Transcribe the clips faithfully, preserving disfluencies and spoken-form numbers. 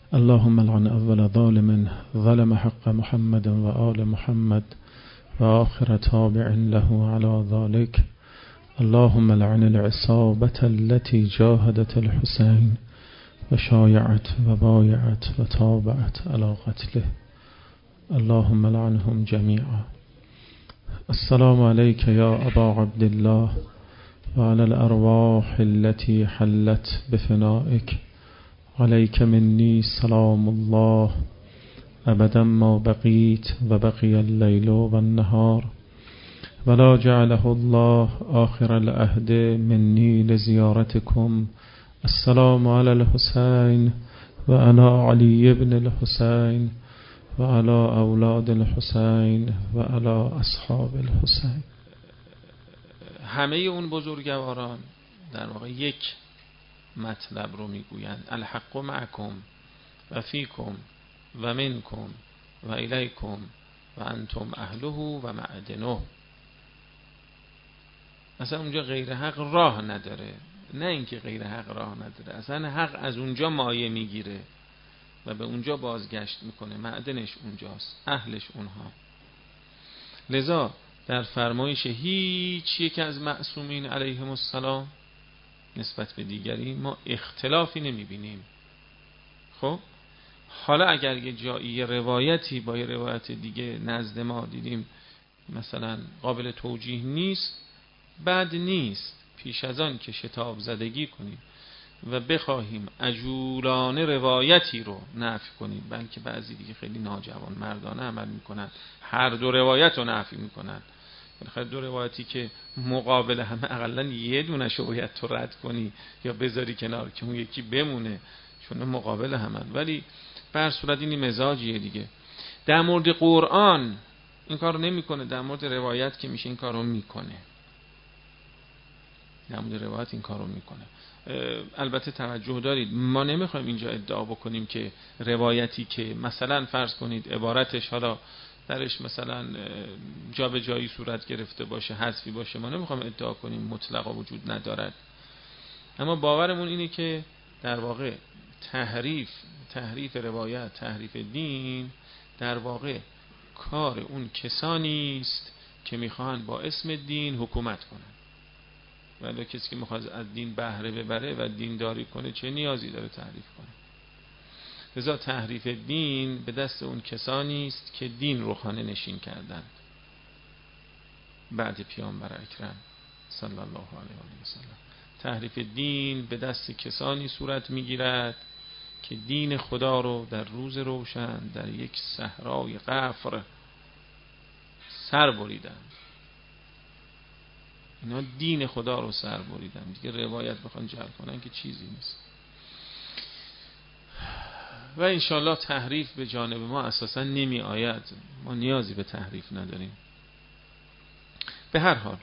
اللهم لعن اول ظالم ظلم حق محمد و آل محمد و آخر تابع له على ذلك. اللهم لعن العصابة التي جاهدت الحسين و شایعت و بایعت و تابعت على قتله. اللهم لعنهم جميعا. السلام عليك يا أبا عبد الله وعلى الأرواح التي حلت بفنائك. عليك مني سلام الله أبدا ما بقيت و بقي الليل والنهار ولا جعله الله آخر العهد مني لزيارتكم. السلام على الحسين و على علي بن الحسين و على اولاد الحسین و على اصحاب الحسین. همه اون بزرگواران در واقع یک مطلب رو میگویند: الحق معکم و فیکم و منکم و الیکم و انتم اهله و معدنه. اصلا اونجا غیر حق راه نداره، نه اینکه غیر حق راه نداره، اصلا حق از اونجا مایه میگیره و به اونجا بازگشت میکنه، معدنش اونجاست، اهلش اونها. لذا در فرمایش هیچ یک از معصومین علیهم السلام نسبت به دیگری ما اختلافی نمیبینیم. خب حالا اگر یه جایی یه روایتی با یه روایت دیگه نزد ما دیدیم مثلا قابل توجیه نیست، بد نیست پیش از آن که شتاب زدگی کنیم و بخواهیم عجولانه روایتی رو نفی کنیم، بلکه بعضی دیگه خیلی ناجوان مردانه عمل میکنن، هر دو روایت رو نفی میکنن. بالاخره دو روایتی که مقابل همه اقلا یه دونه شو باید تو رد کنی یا بذاری کنار که اون یکی بمونه، چون مقابل همه. ولی به هر صورت این مزاجیه دیگه. در مورد قرآن این کارو نمیکنه، در مورد روایت که میشه این کارو میکنه. در مورد روایت این کارو میکنه. البته توجه دارید ما نمیخوایم اینجا ادعا بکنیم که روایتی که مثلا فرض کنید عبارتش حالا درش مثلا جا به جایی صورت گرفته باشه، حذفی باشه، ما نمیخوایم ادعا کنیم مطلقا وجود ندارد، اما باورمون اینه که در واقع تحریف تحریف روایت، تحریف دین در واقع کار اون کسانی است که میخوان با اسم دین حکومت کنن. ولی کسی که میخواد از دین بهره ببره و دینداری کنه چه نیازی داره تحریف کنه؟ لذا تحریف دین به دست اون کسانی است که دین رو خانه نشین کردند بعد پیامبر اکرم صلی الله علیه و سلم. تحریف دین به دست کسانی صورت میگیرد که دین خدا رو در روز روشن در یک صحرای قفر سر بریدند. اینا دین خدا رو سر بریدن دیگه، روایت بخوان جعل کنن که چیزی نیست. و انشالله تحریف به جانب ما اساسا نمی آید، ما نیازی به تحریف نداریم. به هر حال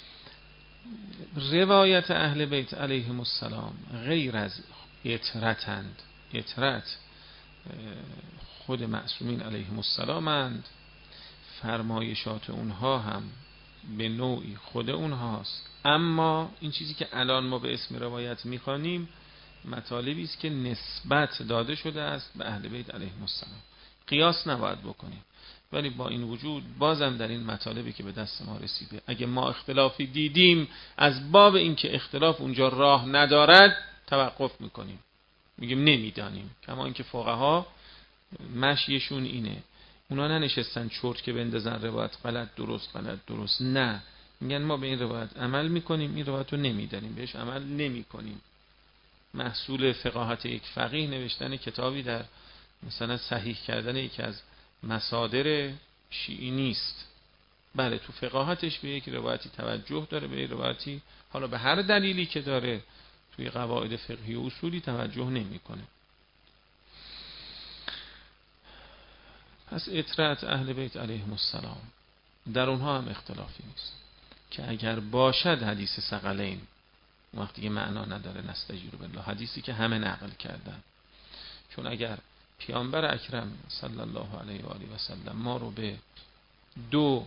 روایت اهل بیت علیهم السلام غیر از اطرتند، اطرت خود معصومین علیهم السلام اند، فرمایشات اونها هم به نوعی خود اونهاست. اما این چیزی که الان ما به اسم روایت میخوانیم مطالبی است که نسبت داده شده است به اهل بیت علیهم السلام، قیاس نباید بکنیم. ولی با این وجود بازم در این مطالبی که به دست ما رسیده اگه ما اختلافی دیدیم از باب اینکه اختلاف اونجا راه ندارد توقف میکنیم، میگیم نمیدانیم. کما اینکه فقها مشیشون اینه، اونا ننشستن چرت که بندازن روایت غلط درست غلط درست، نه، میگن ما به این روایت عمل میکنیم، این روایت رو نمیدانیم، بهش عمل نمیکنیم. محصول فقاهت یک فقیه نوشتن کتابی در مثلا صحیح کردن یکی از مصادر شیعی نیست. بله تو فقاهتش به یک روایتی توجه داره، به یک روایتی حالا به هر دلیلی که داره توی قواعد فقهی و اصولی توجه نمیکنه. پس اطرت اهل بیت علیهم السلام در اونها هم اختلافی نیست که اگر باشد حدیث ثقلین وقتی که معنا نداره نستجیر بالله، حدیثی که همه نقل کردن. چون اگر پیامبر اکرم صلی الله علیه و آله و سلم ما رو به دو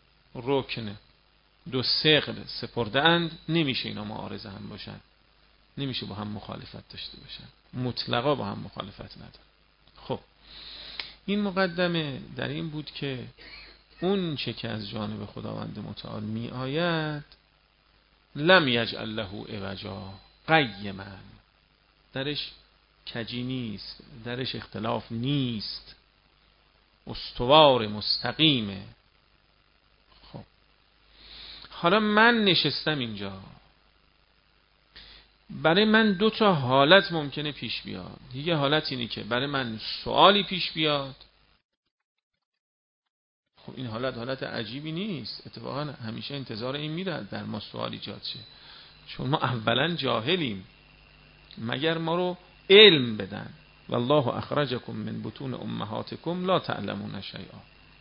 رکن، دو ثقل سپرده اند، نمیشه اینا معارضه هم باشن. نمیشه با هم مخالفت داشته باشن، مطلقا با هم مخالفت نداره. خب این مقدمه در این بود که اون چه که از جانب خداوند متعال می آید لم یجعل له عوجا قیما، درش کجی نیست، درش اختلاف نیست، استوار مستقیمه. خب حالا من نشستم اینجا، برای من دو تا حالت ممکنه پیش بیاد. یه حالت اینه که برای من سوالی پیش بیاد. خب این حالت حالت عجیبی نیست، اتفاقا همیشه انتظار این میره در ما سوال ایجاد شه، چون ما اولا جاهلیم مگر ما رو علم بدن. والله اخرجکم من بطون امهاتکم لا تعلمون شیئا.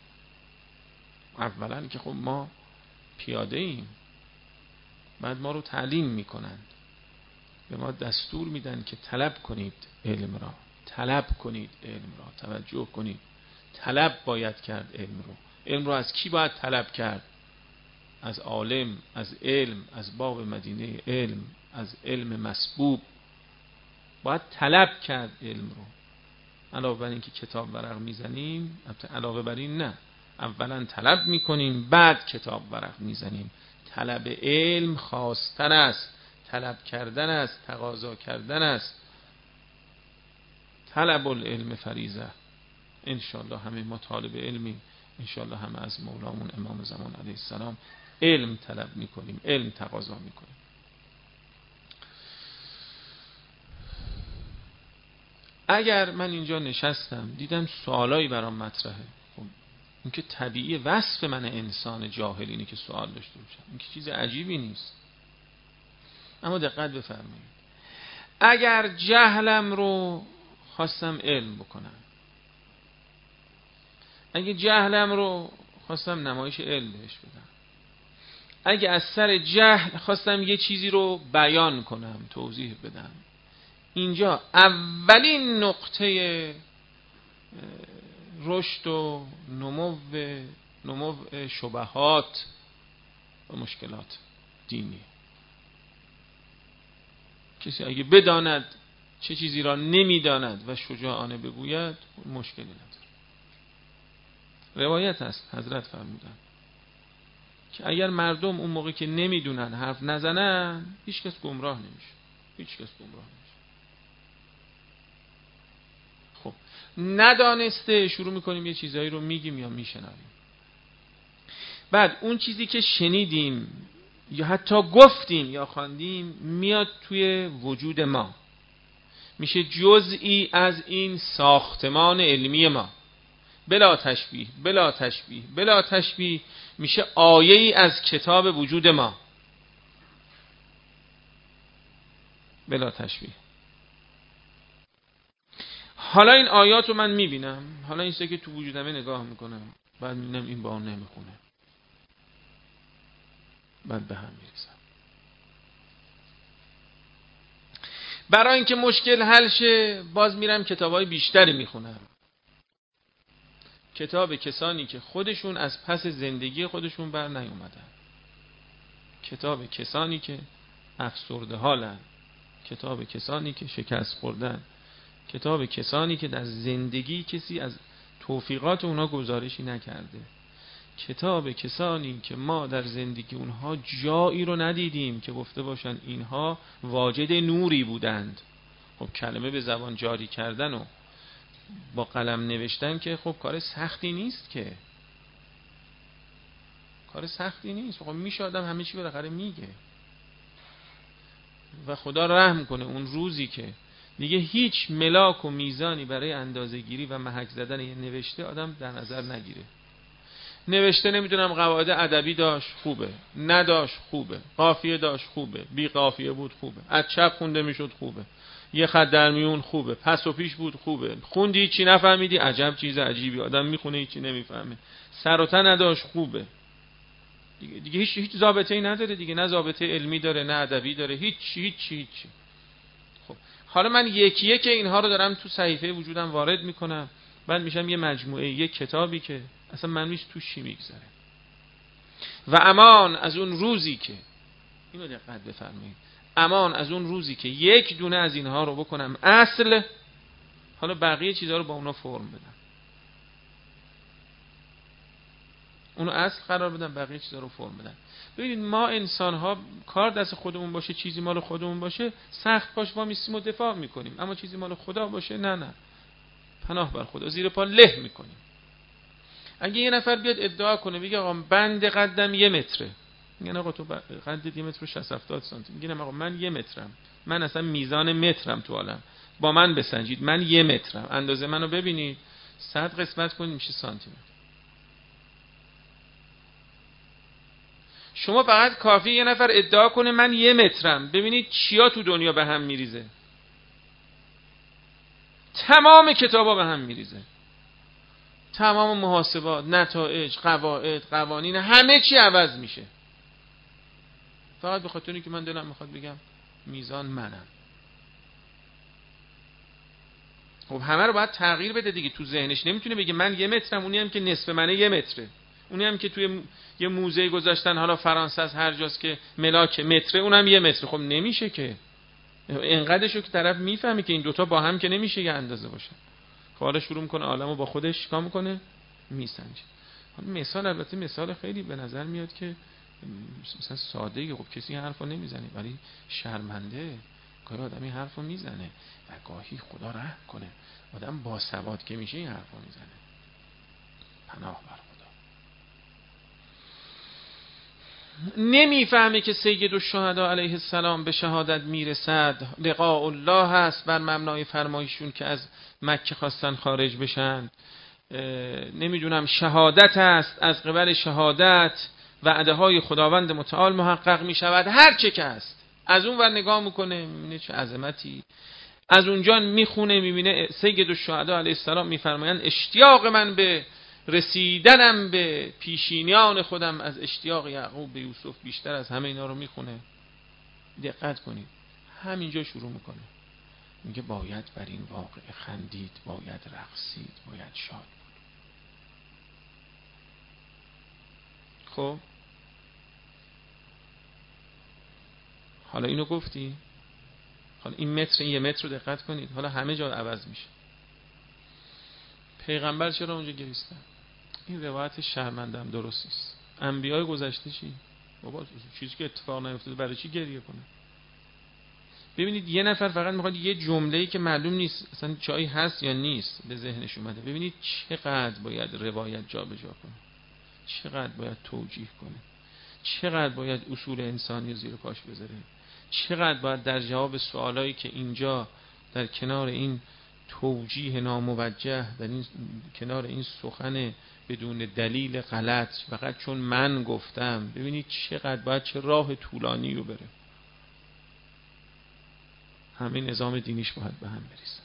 اولا که خب ما پیاده ایم، بعد ما رو تعلیم میکنن، به ما دستور میدن که طلب کنید علم را، طلب کنید علم را، توجه کنید، طلب باید کرد علم رو. علم رو از کی باید طلب کرد؟ از عالم، از علم، از باب مدینه علم، از علم مسبوب باید طلب کرد علم رو. علاوه بر این که کتاب ورق میزنیم، علاوه بر این نه، اولا طلب میکنیم بعد کتاب ورق میزنیم. طلب علم خواستن است، طلب کردن است، تقاضا کردن است. طلب العلم فریضه. انشالله همه ما طالب علمیم، انشالله همه از مولامون امام زمان علیه السلام علم طلب میکنیم، علم تقاضا میکنیم. اگر من اینجا نشستم دیدم سوالایی برام مطرحه، خب این که طبیعی وصف من انسان جاهل اینه که سوال داشته باشم، این که چیز عجیبی نیست. اما دقت بفرمایید، اگر جهلم رو خواستم علم بکنم، اگه جهلم رو خواستم نمایش علم بهش بدم، اگه از سر جهل خواستم یه چیزی رو بیان کنم، توضیح بدم، اینجا اولین نقطه رشد و نمو نمو شبهات و مشکلات دینی. کسی اگه بداند چه چیزی را نمیداند و شجاعانه بگوید مشکلی نداره. روایت هست حضرت فرمودن که اگر مردم اون موقع که نمیدونن حرف نزنن هیچ کس گمراه نمیشه، هیچ کس گمراه نمیشه. خب ندانسته شروع میکنیم یه چیزایی رو میگیم یا میشنویم، بعد اون چیزی که شنیدیم یا حتی گفتیم یا خواندیم میاد توی وجود ما، میشه جزئی از این ساختمان علمی ما، بلا تشبیه بلا تشبیه بلا تشبیه میشه آیه‌ای از کتاب وجود ما، بلا تشبیه. حالا این آیات رو من میبینم، حالا این چیزی که تو وجودمه نگاه میکنم، بعد میبینم این با اون نمیخونه، بعد به هم میریزم. برای اینکه مشکل حل شه باز میرم کتابای بیشتری میخونم، کتاب کسانی که خودشون از پس زندگی خودشون بر نیومدن، کتاب کسانی که افسرده حالن، کتاب کسانی که شکست خوردن، کتاب کسانی که در زندگی کسی از توفیقات اونها گزارشی نکرده، کتاب کسانی که ما در زندگی اونها جایی رو ندیدیم که گفته باشن اینها واجد نوری بودند. خب کلمه به زبان جاری کردن و با قلم نوشتن که خب کار سختی نیست، که کار سختی نیست. خب میشه آدم همه چی بالاخره میگه و خدا رحم کنه اون روزی که دیگه هیچ ملاک و میزانی برای اندازه گیری و محک زدن یه نوشته آدم در نظر نگیره. نوشته نمیدونم قواعد ادبی داشت خوبه، نداشت خوبه، قافیه داشت خوبه، بی قافیه بود خوبه، از چپ خونده میشد خوبه، یه خط در میون خوبه، پس و پیش بود خوبه، خوندی چی نفهمیدی عجب چیز عجیبی، آدم میخونه هیچی نمیفهمه، سر و ته نداشت خوبه، دیگه, دیگه هیچ هیچ ضابطه‌ای نداره دیگه، نه ضابطه علمی داره نه ادبی داره، هیچ هیچ هیچ. خب حالا من یکی یک اینها رو دارم تو صحیفه وجودم وارد میکنم، بعد میشم یه مجموعه، یه کتابی که اصلا من نیست توش چی میگذره. و امان از اون روزی که، اینو دقت بفرمایید، امان از اون روزی که یک دونه از اینها رو بکنم اصل، حالا بقیه چیزها رو با اونا فرم بدم. اونو اصل قرار بدم، بقیه چیزها رو فرم بدم. ببینید ما انسان ها کار دست خودمون باشه، چیزی مال خودمون باشه، سخت پاش ما میستیم و دفاع میکنیم. اما چیزی مال خدا باشه، نه نه، پناه بر خدا، زیر پا له میکنیم. اگه یه نفر بیاد ادعا کنه بگه آقا بند قدم یه متره، میگن آقا تو قدت یه متر و شصت هفتاد سانتی، میگن آقا من یه مترم، من اصلا میزان مترم تو عالم، با من بسنجید، من یه مترم، اندازه منو ببینید، صد قسمت کنید میشه سانتی متر. شما فقط کافی یه نفر ادعا کنه من یه مترم، ببینید چیا تو دنیا به هم میریزه. تمام کتابا به هم میریزه، تمام محاسبات، نتایج، قواعد، قوانین، همه چی عوض میشه، فقط به خاطر اینکه من دلم میخواد بگم میزان منم. خب همه رو باید تغییر بده دیگه تو ذهنش. نمیتونه بگه من یه مترم، اونی هم که نصف منه یه متره، اونی هم که توی یه موزه گذاشتن حالا فرانسه است هر جاست که ملاک متره اونم یه متره. خب نمیشه که، اینقدرشو که طرف میفهمه که این دوتا با هم که نمیشه یه اندازه باشه. خب حالا شروع میکنه عالمو با خودش کام میکنه میسنجه. حالا مثال، البته مثال خیلی به نظر میاد که مثلا ساده، خب کسی حرفو نمیزنه، ولی شرمنده گاهی آدمی حرفو میزنه و گاهی خدا رحم کنه آدم با سواد که میشه این حرفو میزنه. پناه بر خدا. نمیفهمه که سید الشهدا علیه السلام به شهادت میرسد، لقاء الله هست بر مبنای فرمایشون که از مکه خواستن خارج بشن. نمیدونم شهادت است، از قبل شهادت وعده های خداوند متعال محقق می شود. هر چه که هست از اون ور نگاه میکنه میبینه چه عظمتی. از اونجا میخونه میبینه سید الشهدا علیه السلام میفرمایند اشتیاق من به رسیدنم به پیشینیان خودم از اشتیاق یعقوب به یوسف بیشتر از همه اینا رو میخونه. دقت کنید همینجا شروع میکنه میگه باید بر این واقعه خندید، باید رقصید، باید شاد بود. خب حالا اینو گفتی، حالا این متر، این یه متر رو دقت کنید، حالا همه جا عوض میشه. پیغمبر چرا اونجا گریستن؟ این روایت شرمندم درست نیست. انبیای گذشته چی؟ بابا چیزی که اتفاق نیفتاده برای چی گریه کنه؟ ببینید یه نفر فقط میخواد یه جمله‌ای که معلوم نیست اصلا جایی هست یا نیست به ذهنش اومده، ببینید چقدر باید روایت جابجا کنه، چقدر باید توجیه کنه، چقدر باید اصول انسانی زیر پاش بذاره، چقدر باید در جواب سوالایی که اینجا در کنار این توجیه ناموجه، در این کنار این سخن بدون دلیل غلط فقط چون من گفتم، ببینید چقدر باید چه راه طولانی رو بره. همه نظام دینیش باید به هم بریزه.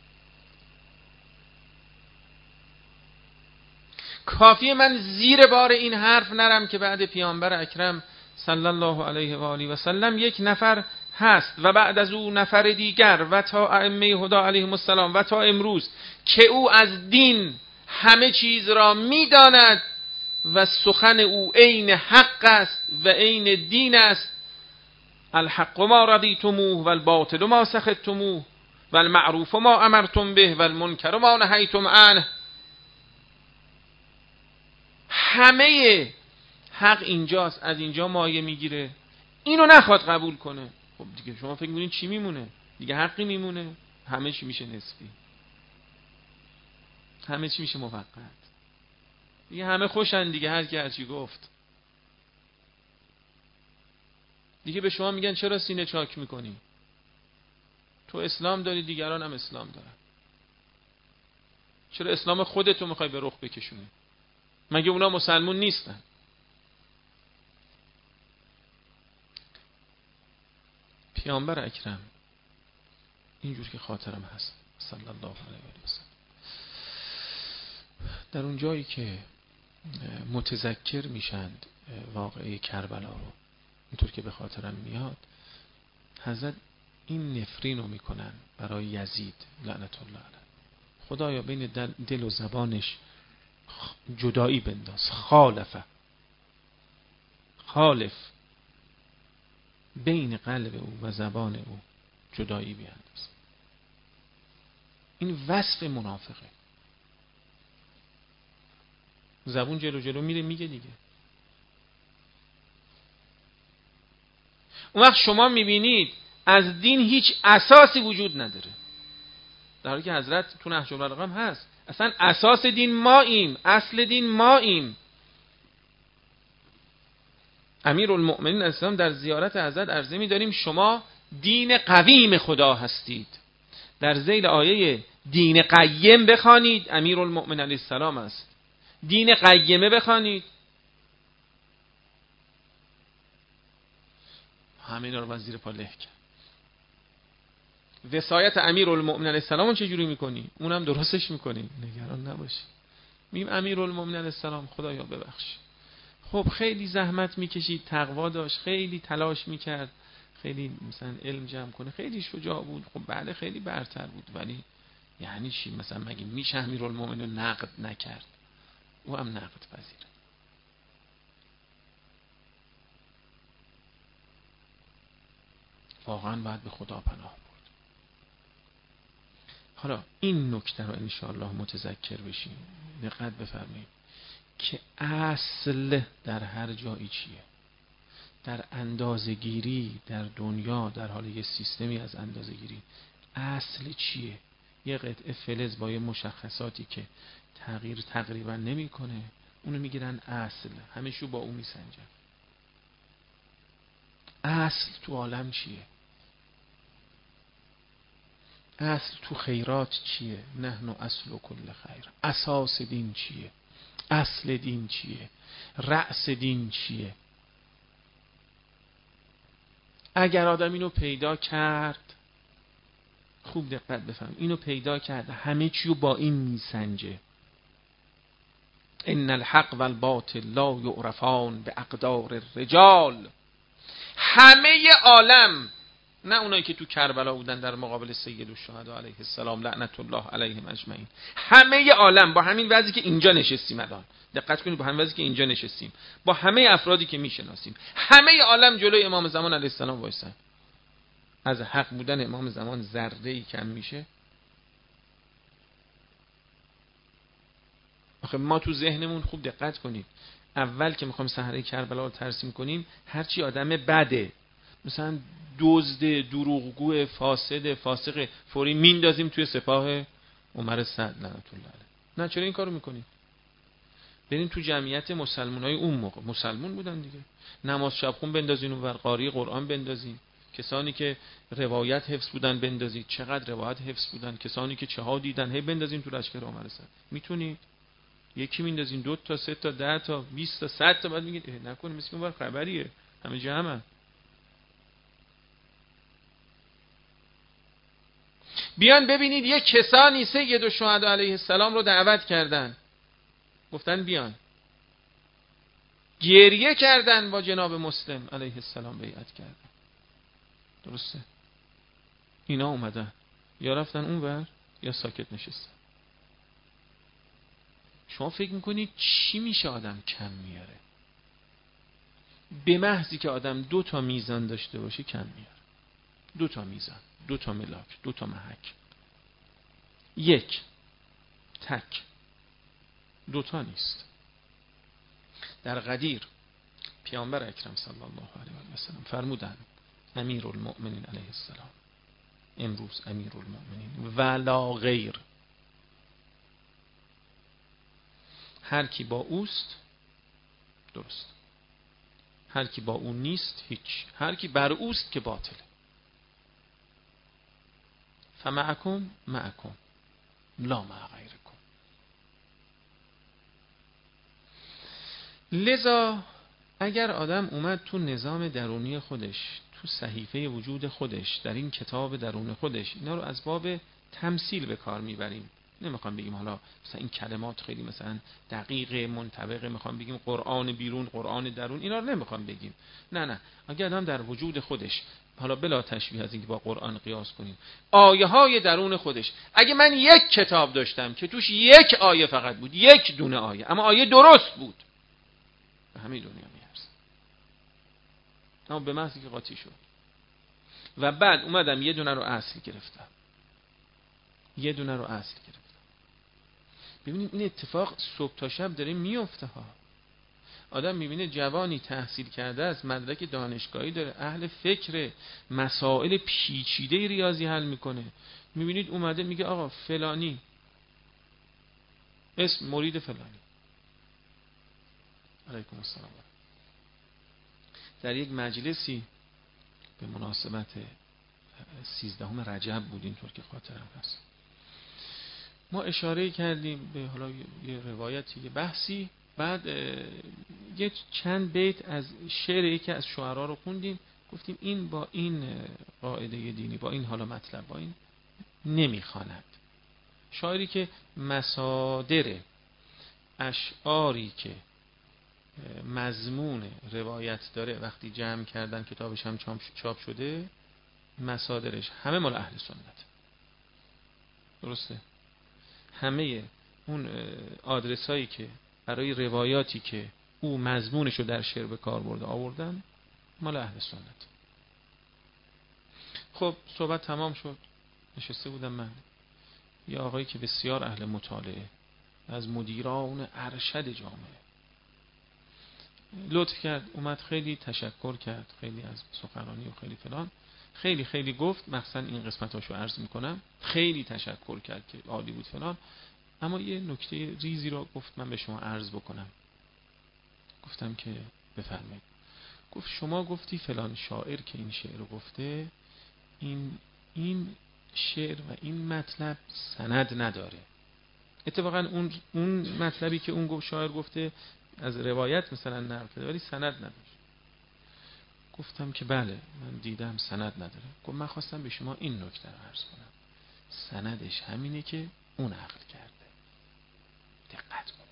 کافیه من زیر بار این حرف نرم که بعد پیامبر اکرم صلی الله علیه و آله و سلم یک نفر هست و بعد از او نفر دیگر و تا ائمه هدا علیهم السلام و تا امروز که او از دین همه چیز را میداند و سخن او عین حق است و عین دین است. الحق ما رضیتموه و الباطل ما سخطتموه و المعروف ما امرتم به و المنکر ما نهیتم عنه. همه حق اینجاست، از اینجا مایه میگیره. اینو نخواد قبول کنه، خب دیگه شما فکر می‌کنید چی میمونه؟ دیگه حقی میمونه؟ همه چی میشه نسبی، همه چی میشه موقت دیگه. همه خوشن دیگه، هر کی هر چی گفت دیگه. به شما میگن چرا سینه چاک میکنی؟ تو اسلام داری، دیگران هم اسلام دارن، چرا اسلام خودتو میخوای به رخ بکشونی؟ مگه اونا مسلمون نیستن؟ پیامبر اکرم اینجور که خاطرم هست صلی الله علیه و سلم در اون جایی که متذکر میشند واقعه کربلا رو، اینطور که به خاطرم میاد، حضرت این نفرین رو میکنن برای یزید لعنت الله علیه. خدایا بین دل و زبانش جدایی بنداز، خالفه، خالف بین قلب او و زبان او جدایی بیاندازه. این وصف منافقه. زبون جلو جلو میره میگه دیگه. اون وقت شما میبینید از دین هیچ اساسی وجود نداره، در حالی که حضرت تو نهج البلاغه هم هست. اصلا اساس دین ماییم، اصل دین ماییم. امیرالمؤمنین اسلام در زیارت حضرت عرضه می‌داریم شما دین قویم خدا هستید. در ذیل آیه دین قیم بخوانید، امیرالمؤمنین علیه السلام است. دین قیمه بخوانید، همین رو وزیر پا له کرد. وصایت امیرالمؤمنین علیه السلام رو چجوری میکنی؟ اونم درستش میکنی، نگران نباشی. میگیم امیرالمؤمنین علیه السلام خدایا ببخش. خب خیلی زحمت میکشید، تقوا داشت، خیلی تلاش میکرد، خیلی مثلا علم جمع کنه، خیلی شجاع بود. خب بله خیلی برتر بود، ولی یعنی چی؟ مثلا مگه میشه امیرالمؤمنین رو نقد نکرد؟ او هم نقد پذیره. واقعا باید به خدا پناه برد. حالا این نکته رو انشاءالله متذکر بشیم، دقت بفرمایید که اصل در هر جایی چیه. در اندازه‌گیری در دنیا، در حال یه سیستمی از اندازه‌گیری، اصل چیه؟ یه قطعه فلز با یه مشخصاتی که تغییر تقریبا نمی‌کنه، اونو میگیرن اصل، همشو با اون میسنجن. اصل تو عالم چیه؟ اصل تو خیرات چیه؟ نحن اصل و کل خیر. اساس دین چیه؟ اصل دین چیه؟ رأس دین چیه؟ اگر آدم اینو پیدا کرد، خوب دقت بفهم، اینو پیدا کرد، همه چیو با این میسنجه. ان الحق والباطل لا یعرفان باقدار الرجال. همه عالم، نه اونایی که تو کربلا بودن در مقابل سید الشهدا علیه السلام لعنت الله علیهم اجمعین، همه عالم با همین وضعی که اینجا نشستیم الان، دقت کنید، با همین وضعی که اینجا نشستیم، با همه افرادی که میشناسیم، همه عالم جلوی امام زمان علیه السلام وایسن. از حق بودن امام زمان ذره‌ای کم میشه؟ آخه ما تو ذهنمون خوب دقت کنید، اول که میخوایم صحنه کربلا رو ترسیم کنیم، هرچی آدم بده، مثلا دزد، دروغگو، فاسد، فاسق، فوری میندازیم توی سپاه عمر سعد لعنت الله علیه. نه، چرا این کارو میکنیم؟ بریم تو جمعیت مسلمانای اون موقع، مسلمون بودن دیگه، نماز شبخون بندازین اونور، قاری قرآن بندازین، کسانی که روایت حفظ بودن بندازید، چقدر روایت حفظ بودن، کسانی که چه ها دیدن هی بندازین تو لشکر عمر سعد. میتونید؟ یکی میندازین، دو تا، سه تا، ده تا، بیست تا، صد تا، بعد میگید نکنه مثل اونور خبریه، همه جمعن. بیان ببینید یک کسانی سید الشهدا علیه السلام رو دعوت کردن، گفتن بیان، گریه کردن، با جناب مسلم علیه السلام بیعت کردن. درسته؟ اینا اومدن یا رفتن اونور یا ساکت نشستن. شما فکر میکنید چی میشه آدم کم میاره؟ به محضی که آدم دو تا میزان داشته باشه کم میاره. دو تا میزان، دو تا ملاک، دو تا محک. یک تک، دوتا نیست. در غدیر پیامبر اکرم صلی الله علیه و سلم فرمودند امیرالمؤمنین علیه السلام امروز امیرالمؤمنین ولا غیر، هر کی با اوست درست، هر کی با اون نیست هیچ، هر کی بر اوست که باطله. فمعکم معکم لا مع غیرکم. لذا اگر آدم اومد تو نظام درونی خودش، تو صحیفه وجود خودش، در این کتاب درون خودش، اینا رو از باب تمثیل به کار میبریم، نمیخوام بگیم حالا مثلا این کلمات خیلی مثلا دقیق منطبقه، میخوام بگیم قرآن بیرون قرآن درون، اینا رو نمیخوام بگیم. نه نه، اگر آدم در وجود خودش، حالا بلا تشبیه از اینکه با قرآن قیاس کنیم، آیه های درون خودش، اگه من یک کتاب داشتم که توش یک آیه فقط بود، یک دونه آیه، اما آیه درست بود، به همه دنیا میارزه. اما به محضی که قاطی شد، و بعد اومدم یه دونه رو اصل گرفتم، یه دونه رو اصل گرفتم. ببینید این اتفاق صبح تا شب داره میفته ها. آدم میبینه جوانی تحصیل کرده است، مدرک دانشگاهی داره، اهل فکر، مسائل پیچیده ریاضی حل میکنه، میبینید اومده میگه آقا فلانی اسم مرید فلانی. علیکم السلام. در یک مجلسی به مناسبت سیزدهم رجب بود، اینطور که خاطرم هست، ما اشاره کردیم به حالا یه روایتی، یه بحثی، بعد یه چند بیت از شعر یکی از شعرا رو خوندیم، گفتیم این با این قاعده دینی، با این حالا مطلب، با این نمیخواند. شاعری که مصادر اشعاری که مضمون روایت داره وقتی جمع کردن کتابش هم چاپ شده، مصادرش همه مال اهل سنت. درسته؟ همه اون آدرس هایی که برای روایاتی که او مضمونشو در شعر به کار برده آوردن مال اهل سنت. خب صحبت تمام شد، نشسته بودم من، یه آقایی که بسیار اهل مطالعه، از مدیران ارشد جامعه، لطف کرد اومد، خیلی تشکر کرد، خیلی از سخنرانی و خیلی فلان، خیلی خیلی گفت، مخصوصا این قسمتاشو عرض میکنم، خیلی تشکر کرد که عالی بود فلان، اما یه نکته ریزی رو گفت من به شما عرض بکنم. گفتم که بفرمایید. گفت شما گفتی فلان شاعر که این شعر رو گفته، این این شعر و این مطلب سند نداره. اتفاقا اون اون مطلبی که اون شاعر گفته از روایت مثلا نقل کرده ولی سند نداشت. گفتم که بله من دیدم سند نداره. گفت من خواستم به شما این نکته رو عرض کنم، سندش همینه که اون نقل کرده. دقت کنید،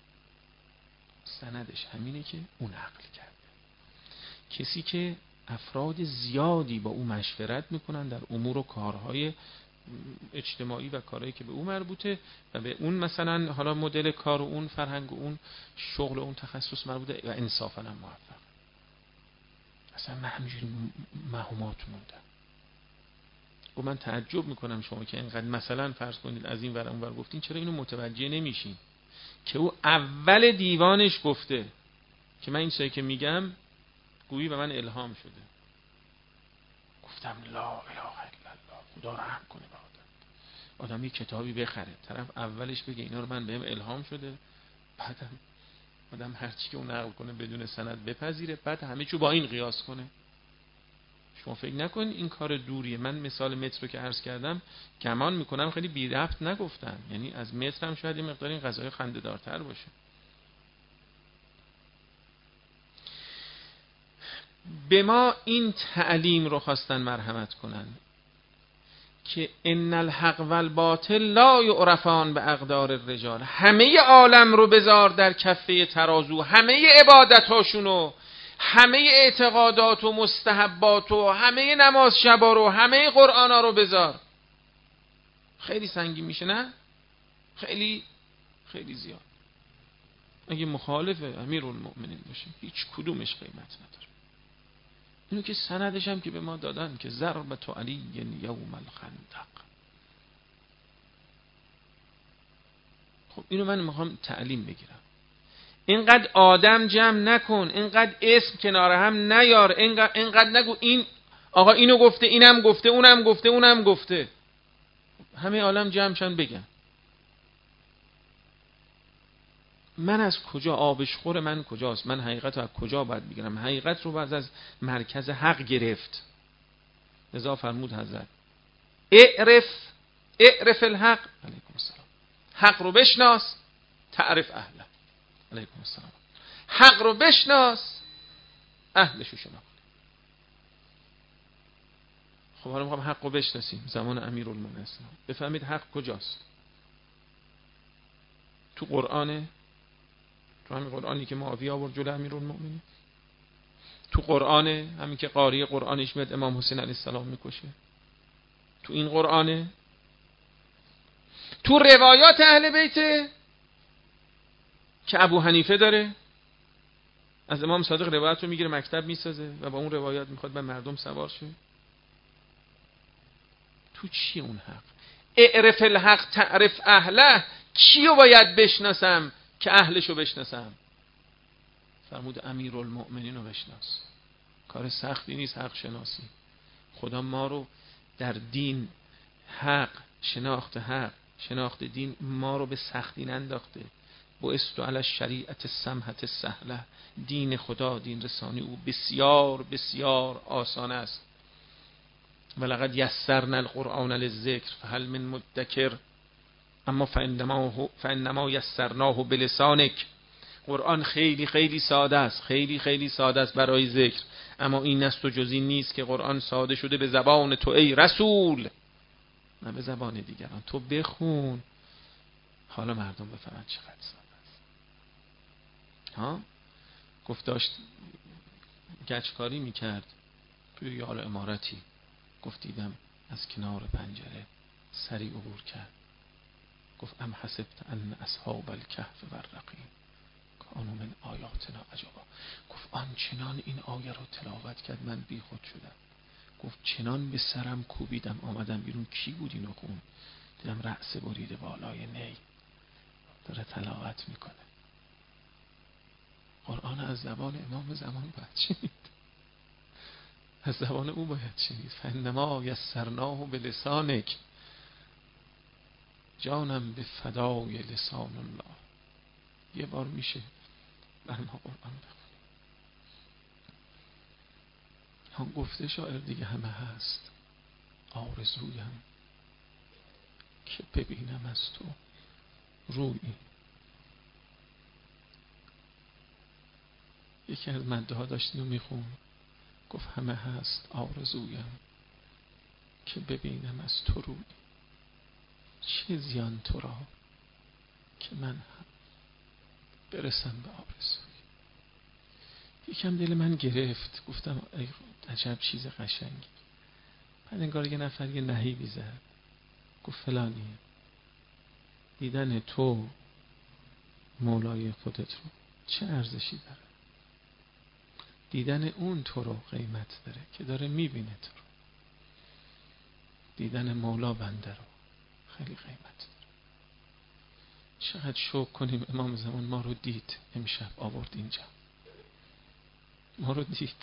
سندش همینه که اون نقل کرده. کسی که افراد زیادی با او مشورت میکنن در امور و کارهای اجتماعی و کارهایی که به او مربوطه و به اون مثلا حالا مدل کار و اون فرهنگ و اون شغل و اون تخصص مربوطه و انصافا هم موفق. اصلا من همینجوری مهمات موندم. و من تعجب میکنم شما که اینقدر مثلا فرض کنید از این ور اون ور گفتین، چرا اینو متوجه نمیشین که او اول دیوانش گفته که من این چیزی که میگم گویی به من الهام شده. گفتم لا اله الا الله، خدا رحم کنه به آدم. آدم یک کتابی بخره، طرف اولش بگه اینا رو من بهم الهام شده، بعدم آدم هر چی که اون نقل کنه بدون سند بپذیره، بعد همه چیو با این قیاس کنه. شما فکر نکن این کار دوریه. من مثال متر رو که عرض کردم گمان میکنم خیلی بی ربط نگفتم، یعنی از متر هم شاید یه مقدار این قضایای خنده‌دارتر باشه. به ما این تعلیم رو خواستن مرحمت کنن که ان الحق والباطل لا یعرفان به اقدار الرجال. همه عالم رو بذار در کفه ترازو، همه عبادتاشون و همه اعتقادات و مستحبات و همه نماز شبا رو، همه قرآنا رو بذار، خیلی سنگین میشه نه؟ خیلی خیلی زیاد. اگه مخالف امیرالمؤمنین باشه هیچ کدومش قیمت نداره. اینو که سندش هم که به ما دادن که ضربت علی یوم الخندق. خب اینو من میخوام تعلیم بگیرم. اینقدر آدم جمع نکن، اینقدر اسم کنار هم نیار، اینقدر, اینقدر نگو این آقا اینو گفته، اینم گفته، اونم گفته، اونم گفته. همه عالم جمعشن بگن من از کجا، آبشخور من کجاست، من حقیقت رو از کجا باید بگیرم؟ حقیقت رو باید از مرکز حق گرفت. لذا فرمود حضرت اعرف اعرف الحق، علیکم السلام، حق رو بشناس تعرف اهله، علیکم السلام، حق رو بشناس اهلشو شناس. خب حالا میخوام حق رو بشناسیم. زمان امیرالمومنین بفهمید حق کجاست. تو قرآنه، تو همین قرآنی که معاویه آورد جلو امیرالمومنین، تو قرآنه همین که قاری قرآنش میاد امام حسین علیه السلام میکشه، تو این قرآنه، تو روایات اهل بیت که ابو حنیفه داره از امام صادق روایت رو میگیره مکتب میسازه و با اون روایات میخواد به مردم سوار شه. تو چی اون حق؟ اعرف الحق تعرف اهله. کیو باید بشناسم که اهلشو بشناسم؟ فرمود امیرالمؤمنین رو بشناس. کار سختی نیست حق شناسی. خدا ما رو در دین حق، شناخت حق، شناخت دین ما رو به سختی ننداخته. بعثت علی الشریعة السمحة سهله. دین خدا، دین رسانی او بسیار بسیار آسان است. ولقد یسرنا القرآن للذکر فهل من مدکر. اما فانما فانما یسرناه بلسانک. قرآن خیلی خیلی ساده است، خیلی خیلی ساده است برای ذکر، اما این است و جز این نیست که قرآن ساده شده به زبان تو ای رسول، نه به زبان دیگران. تو بخون حالا مردم بفهمن چقدر ساده است. ها گفت داشت گچکاری میکرد توی یال عمارتی، گفت دیدم از کنار پنجره سری عبور کرد. گفت ام حسبت ان اصحاب الکهف والرقیم کانوا من آیاتنا عجبا. گفت آنچنان این آیه رو تلاوت کرد من بی خود شدم. گفت چنان به سرم کوبیدم آمدم بیرون. کی بود اینو خون؟ دیدم رأس بریده بالای نی داره تلاوت میکنه. قرآن از زبان امام زمان باید شنید، از زبان او باید شنید. فانما یسرناه بلسانک. جانم به فدای لسان الله. یه بار میشه بر ما قرآن بخونیم. هم گفته شاعر دیگه همه هست. آرزویم که ببینم از تو رویی. یکی از مده ها داشت اینو میخون، گفت همه هست آرزویم که ببینم از تو رویی. چه زیان تو را که من هم برسم به آرزوی. یکم دل من گرفت، گفتم ای عجب چیز قشنگی. بعد انگار یه نفر یه نهیبی زد، گفت فلانی دیدن تو مولای خودت رو چه ارزشی داره؟ دیدن اون تو رو قیمت داره که داره میبینه تو رو. دیدن مولا بنده رو خیلی قیمت داره. چقدر شکر کنیم امام زمان ما رو دید، امشب آورد اینجا، ما رو دید.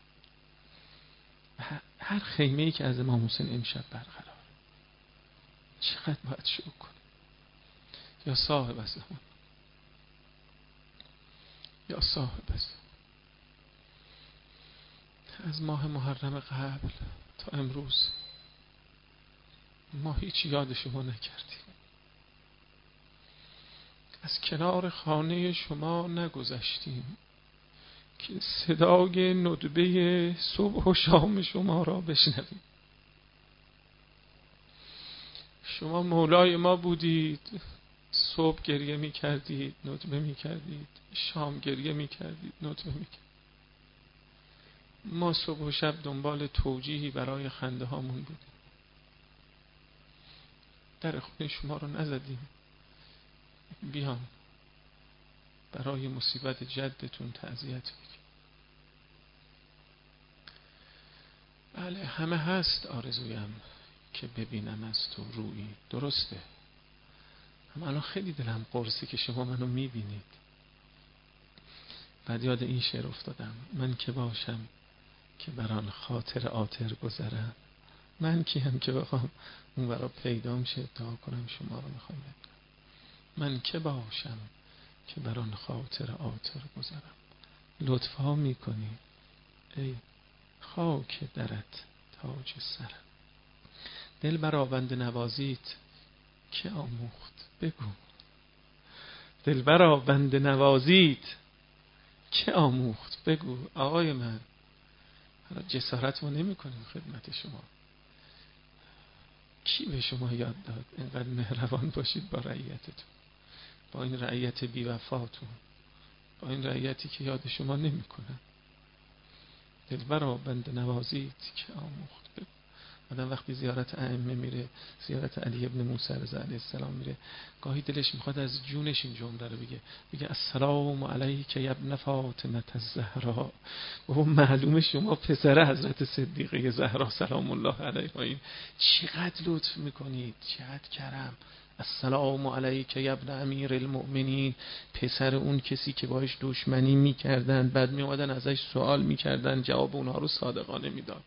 هر خیمه‌ای که از امام حسین امشب برقرار، چقدر باید شکر کنیم. یا صاحب زمان، یا صاحب زمان. از ماه محرم قبل تا امروز ما هیچ یاد شما نکردیم. از کنار خانه شما نگذشتیم که صدای ندبه صبح و شام شما را بشنویم. شما مولای ما بودید، صبح گریه می کردید ندبه می کردید، شام گریه می کردید ندبه می کردید. ما صبح و شب دنبال توجیهی برای خنده هامون بودیم. در خونه شما رو نزدیم بیان برای مصیبت جدتون تعزیت بگیم. بله همه هست آرزویم که ببینم از تو رویی. درسته، اما الان خیلی دلم قرصه که شما منو میبینید. بعد یاد این شعر افتادم، من که باشم که بران خاطر آتر گذرم. من کیم که بخوام اون برا پیدام شه ادعا کنم شما رو میخوام ببینم. من که باشم که بران خاطر آتر گذرم. لطفا میکنی ای خاک درت تاج سرم. دل برا بنده نوازیت که آموخت بگو. دل برا بنده نوازیت که آموخت بگو. آقای من حالا جسارت ما نمی کنیم خدمت شما. کی به شما یاد داد اینقدر مهربان باشید با رعیتتون، با این رعیت بی وفاتون، با این رعیتی که یاد شما نمی کنن؟ دلبرا بنده نوازید که آموخت بگو. آدم وقتی زیارت ائمه میره، زیارت علی ابن موسی رضا علیه السلام میره، گاهی دلش میخواد از جونش این جمله رو بگه، بگه السلام علیک یا ابن فاطمه الزهرا. و معلومه شما پسر حضرت صدیقه زهرا سلام الله علیها، این چقدر لطف میکنید، چقدر کرم. السلام علیک یا ابن امیر المؤمنین، پسر اون کسی که باش دشمنی میکردن، بعد میومدن ازش سوال میکردن، جواب اونها رو صادقانه میداد.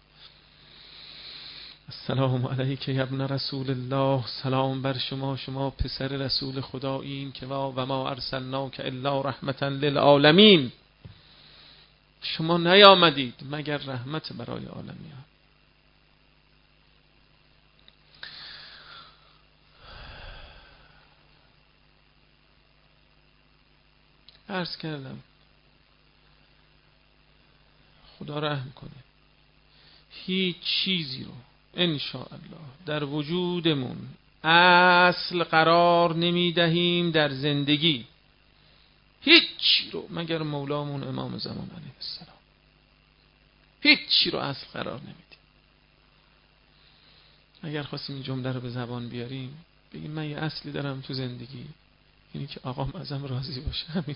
السلام علیک یا ابن رسول الله، سلام بر شما، شما پسر رسول خدایین که و ما ارسلناک الا رحمتا للعالمین، شما نیامدید مگر رحمت برای عالمیان. عرض کردم خدا رحم کنه، هیچ چیزی رو انشاءالله در وجودمون اصل قرار نمیدهیم در زندگی، هیچ رو، مگر مولامون امام زمان علیه السلام، هیچ رو اصل قرار نمیدیم. اگر خواستیم این جمله رو به زبان بیاریم، بگیم من یه اصلی دارم تو زندگی، اینی که آقام ازم راضی باشه، همین.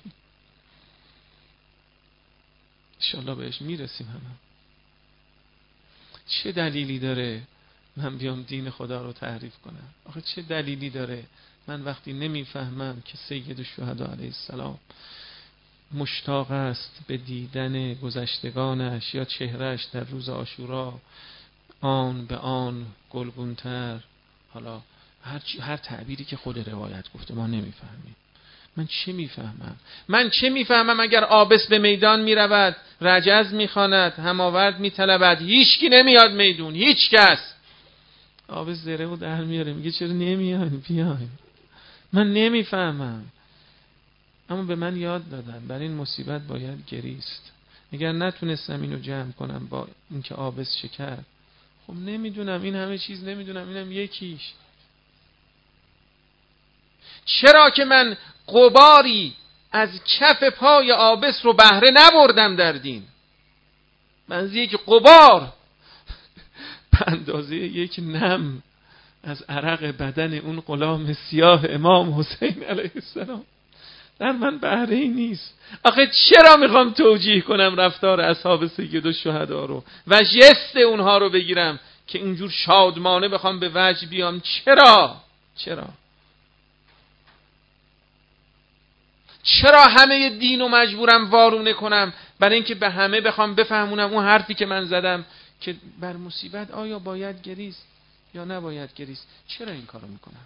انشاءالله بهش میرسیم همه. چه دلیلی داره من بیام دین خدا رو تعریف کنم؟ آخه چه دلیلی داره من وقتی نمیفهمم که سید الشهدا علیه السلام مشتاق است به دیدن گذشتگانش یا چهرهش در روز عاشورا، آن به آن گلگونتر، حالا هر, هر تعبیری که خود روایت گفته ما نمیفهمیم. من چه میفهمم؟ من چه میفهمم اگر عابس به میدان میرود، رجز میخواند، هماورد میطلبد، هیچ کی نمیاد میدون، هیچ کس. عابس زره و در میاره، میگه چرا نمیان، بیاین. من نمیفهمم، اما به من یاد دادن بر این مصیبت باید گریست. اگر نتونستم اینو جمع کنم با اینکه عابس چه کرد، خب نمیدونم، این همه چیز نمیدونم، اینم یکیش. چرا که من غباری از کف پای عابس رو بهره نبردم در دین؟ منظور یک غبار به اندازه یک نم از عرق بدن اون غلام سیاه امام حسین علیه السلام در من بهره ای نیست. آخه چرا میخوام توجیه کنم رفتار اصحاب سید الشهدا رو و جست اونها رو بگیرم که اینجور شادمانه بخوام به وجه بیام؟ چرا؟ چرا؟ چرا همه دین رو مجبورم وارونه کنم برای اینکه به همه بخوام بفهمونم اون حرفی که من زدم که بر مصیبت آیا باید گریست یا نباید گریست؟ چرا این کارو میکنم؟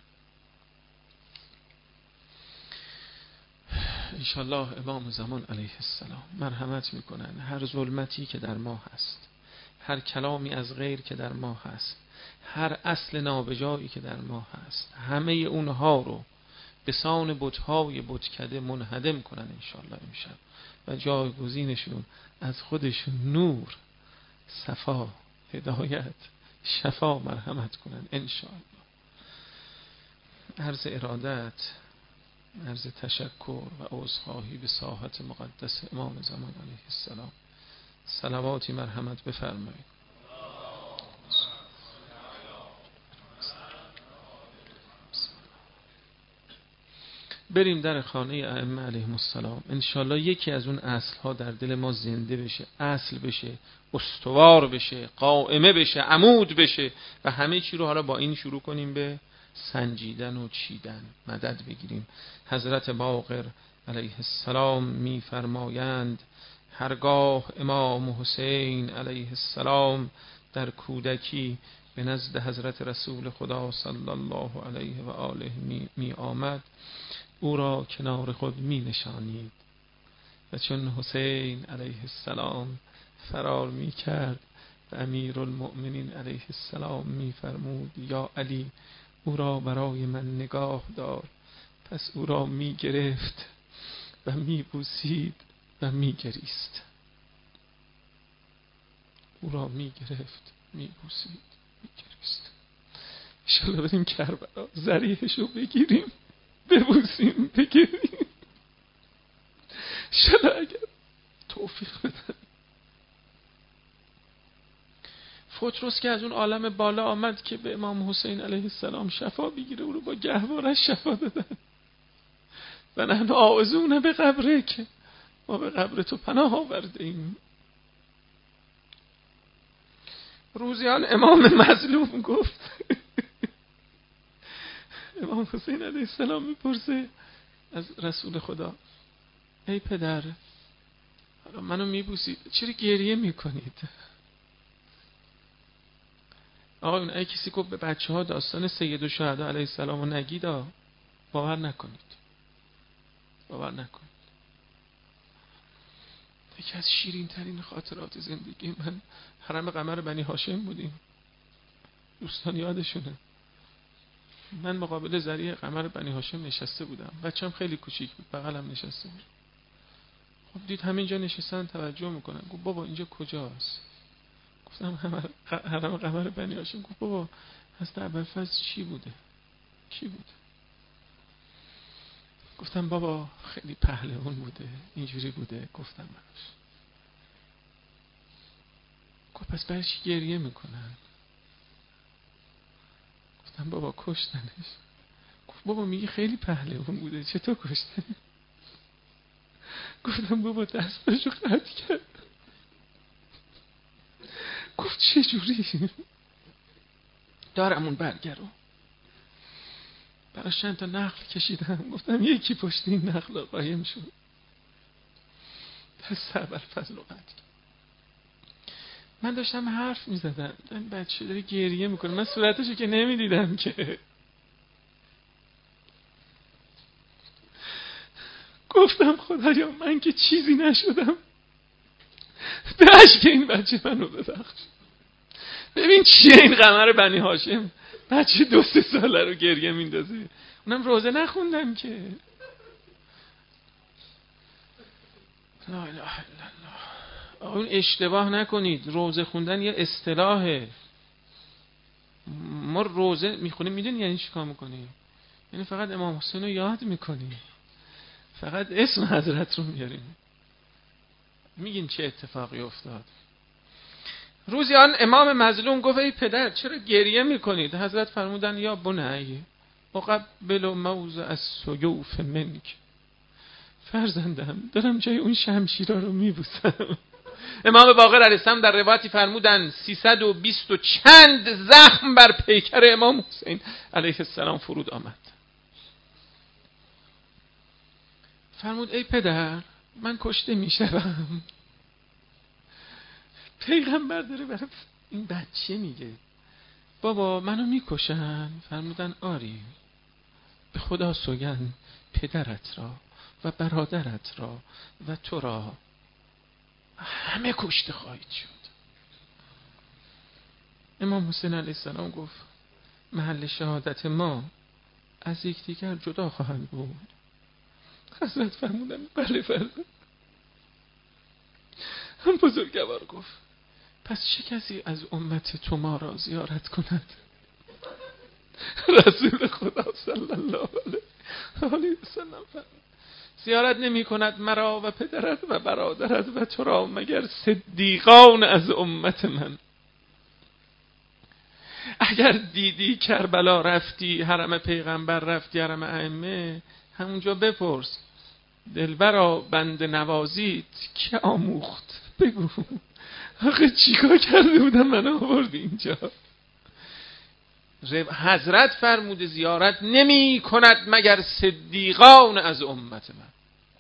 انشالله امام زمان علیه السلام مرحمت میکنن. هر ظلمتی که در ما هست، هر کلامی از غیر که در ما هست، هر اصل نابجایی که در ما هست، همه اونها رو به سان بت‌های بتکده منهدم کنن انشالله امشب و جایگزینشون از خودشون نور، صفا، هدایت، شفا مرحمت کنن انشالله. عرض ارادت، عرض تشکر و عذرخواهی به ساحت مقدس امام زمان علیه السلام. صلواتی مرحمت بفرمایید. بریم در خانه ائمه علیهم السلام. انشالله یکی از اون اصل ها در دل ما زنده بشه، اصل بشه، استوار بشه، قائمه بشه، عمود بشه و همه چی رو حالا با این شروع کنیم به سنجیدن و چیدن، مدد بگیریم. حضرت باقر علیه السلام می فرمایند هرگاه امام حسین علیه السلام در کودکی به نزد حضرت رسول خدا صلی الله علیه و آله می, می آمد، او را کنار خود می نشانید و چون حسین علیه السلام فرار می کرد و امیرالمؤمنین علیه السلام می فرمود یا علی او را برای من نگاه دار، پس او را می گرفت و می بوسید و می گریست. او را می گرفت، می بوسید، می گریست. انشالله بریم کربلا ذریحشو بگیریم، ببوسیم، بگیریم. انشالله اگر توفیق بدن. پطرس که از اون عالم بالا آمد که به امام حسین علیه السلام شفا بگیره، او رو با گهوارش شفا دادن. و نحن آعزون به قبره، که ما به قبر تو پناه آورده ایم. روزیان امام مظلوم گفت امام حسین علیه السلام میپرسه از رسول خدا: ای پدر، حالا منو میبوسید، چرا گریه میکنید؟ آقا اون ای کسی گفت به بچه ها داستان سید الشهدا علیه السلام رو نگید، باور نکنید، باور نکنید. یکی از شیرین ترین خاطرات زندگی من حرم قمر بنی هاشم بودیم. دوستان یادشونه من مقابل ذریع قمر بنی هاشم نشسته بودم، بچم خیلی کوچیک بود، بغلم نشسته بود. خب دید همینجا نشستن، توجه میکنن. گفت بابا اینجا کجاست؟ گفتم حرم قمر بنی هاشم. گفت بابا حضرت ابوالفضل چی بوده؟ کی بوده؟ گفتم بابا خیلی پهلوان بوده، اینجوری بوده. گفتم براش. گفت پس برای چی گریه میکنن؟ گفتم بابا کشتنش. گفت بابا میگی خیلی پهلوان بوده، چطور کشتن؟ گفتم بابا دستاشو قطع کرد. گفت چه جوری؟ دارمون برگرو. براش چند تا نخل کشیدم، گفتم یکی پشت این نخل قایم شد. دست ابوالفضل رو قطع کرد. من داشتم حرف میزدم، این بچه داره گریه میکنه، من صورتشو که نمیدیدم که. گفتم خدایا من که چیزی نشدم، به اشک این بچه منو ببخش. ببین چیه این قمر بنی هاشم، بچه دو سه ساله رو گریه میندازه. اونم روزه نخوندم که. لا اله الا الله. اون اشتباه نکنید، روزه خوندن یه اصطلاحه. ما روزه میخونیم میدونی یعنی چی کار میکنیم؟ یعنی فقط امام حسین رو یاد میکنیم، فقط اسم حضرت رو میاریم. میگین چه اتفاقی افتاد؟ روزی آن امام مظلوم گفت ای پدر چرا گریه میکنید؟ حضرت فرمودن یا بنی اقبل موضع السیوف منک، فرزندم دارم جای اون شمشیرا رو میبوسم. امام باقر علیه السلام در روایتی فرمودن سیصد و بیست و چند زخم بر پیکر امام حسین علیه السلام فرود آمد. فرمود ای پدر من کشته میشم. پیغمبر داره برای این بچه میگه بابا منو میکشن. فرمودن آری، به خدا سوگند پدرت را و برادرت را و تو را همه کشته خواهید شد. امام حسین علیه السلام گفت محل شهادت ما از یکدیگر جدا خواهند بود. حضرت فرمودن بله فرزند. هم بزرگوار گفت پس چه کسی از امت تو ما را زیارت کند؟ رسول خدا صلی الله علیه و سلم فرمود زیارت نمی کند مرا و پدرت و برادرت و تو را مگر صدیقان از امت من. اگر دیدی کربلا رفتی، حرم پیغمبر رفتی، حرم ائمه، همونجا بپرس دلبرا بند نوازید که آموخت؟ بگو آخه چیکار کرده بودم من آوردی اینجا؟ حضرت فرموده زیارت نمی کند مگر صدیقان از امت من.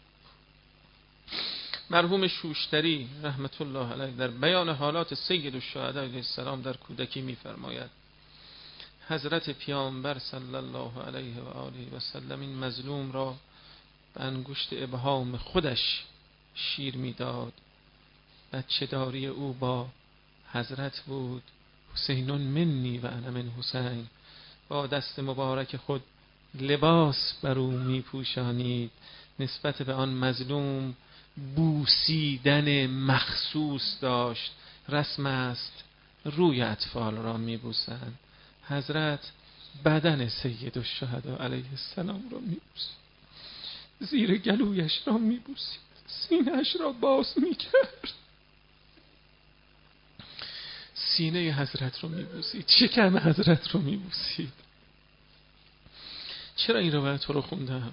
مرحوم شوشتری رحمت الله علیه در بیان حالات سید الشهدا علیه السلام در کودکی می‌فرماید حضرت پیامبر صلی الله علیه و آله و سلم این مظلوم را به انگشت ابهام خودش شیر میداد. بچه‌داری او با حضرت بود. حسینون منی و انا من حسین. با دست مبارک خود لباس بر او می پوشانید. نسبت به آن مظلوم بوسیدن مخصوص داشت. رسم است روی اطفال را می بوسند. حضرت بدن سید الشهدا علیه السلام را می بوسید، زیر گلویش را می بوسید، سینه‌اش را باز می کرد، سینه حضرت رو میبوسید، شکم حضرت رو میبوسید. چرا این روایت رو خوندم؟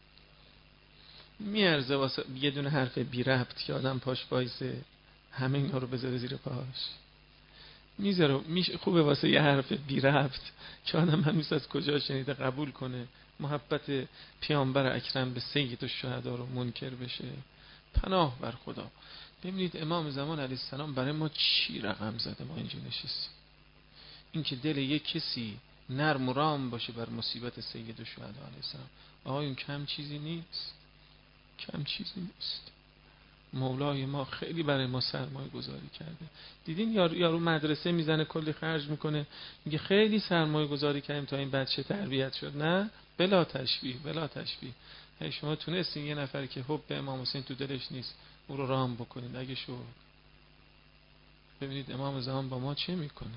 میارزه واسه یه دونه حرف بی ربط که آدم پاش بایسه همه اینا رو بذاره زیر پاش؟ میذاره میشه خوبه واسه یه حرف بی ربط که آدم هنوز از کجا شنیده قبول کنه، محبت پیامبر اکرم به سید الشهدا رو منکر بشه؟ پناه بر خدا. ببینید امام زمان علیه السلام برای ما چی رقم زده ما اینجا نشستیم. این که دل یک کسی نرم و رام باشه بر مصیبت سید الشهدا علیه السلام، آقایون کم چیزی نیست، کم چیزی نیست. مولای ما خیلی برای ما سرمایه گذاری کرده. دیدین یارو, یارو مدرسه میزنه کلی خرج میکنه، میگه خیلی سرمایه گذاری کردیم تا این بچه تربیت شد. نه، بلا تشبیه، بلا تشبیه. هی شما تونستین یه نفر که حب به امام حسین تو دلش نیست او رو رام بکنید اگه شد. ببینید امام زمان با ما چه میکنه.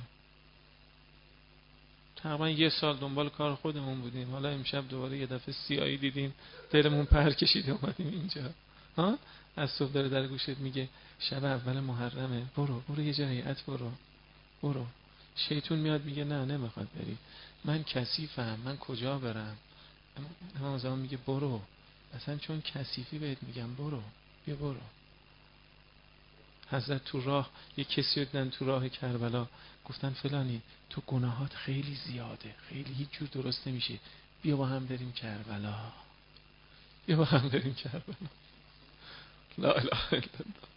تقریبا یه سال دنبال کار خودمون بودیم، حالا امشب دوباره یه دفعه سیایی دیدیم دلمون پر کشید اومدیم اینجا. ها از صبح داره در گوشت میگه شب اول محرمه، برو برو یه جاییت، برو برو. شیطون میاد میگه نه نمیخواد بری، من کثیفم، من کجا برم؟ امام زمان میگه برو، اصلا چون کثیفی بهت میگم برو، بیا برو. حضرت تو راه یه کسی رو دیدن تو راه کربلا، گفتن فلانی تو گناهات خیلی زیاده، خیلی هیچ جور درست نمیشه، بیا با هم بریم کربلا، بیا با هم بریم کربلا. لا اله الا الله.